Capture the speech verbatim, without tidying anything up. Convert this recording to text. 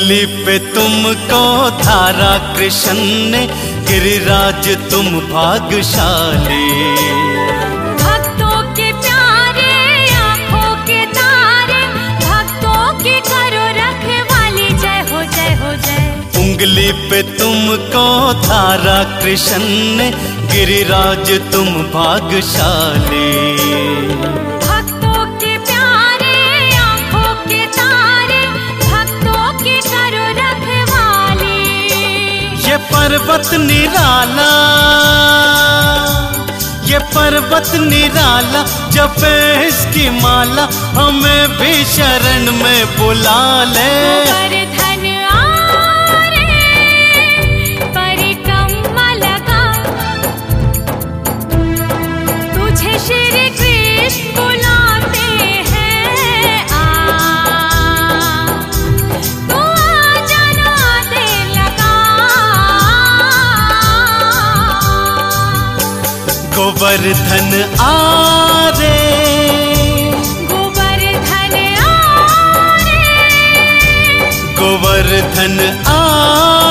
उंगली पे तुमको धारा कृष्ण ने, गिरिराज तुम भाग्यशाली। भक्तों के प्यारे आंखों के तारे, भक्तों की करो रखवाली, जय हो जय हो जय। उंगली पे तुमको धारा कृष्ण ने, गिरिराज तुम भाग्यशाली। ये पर्वत निराला, ये पर्वत निराला, जपे इसकी माला, हमें भी शरण में बुला ले। गोवर्धन आ रे, परिक्रमा लगा, तुझे श्री कृष्ण बुलाते हैं। आ तू आ जाना दे लगा। गोवर्धन आ रे, गोवर्धन आ रे, गोवर्धन आ